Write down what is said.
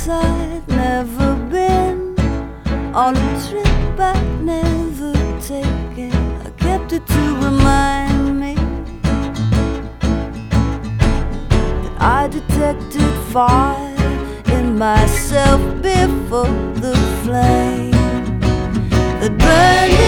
place I'd never been, on a trip I'd never taken. I kept it to remind me that I detected fire in myself before the flame that burned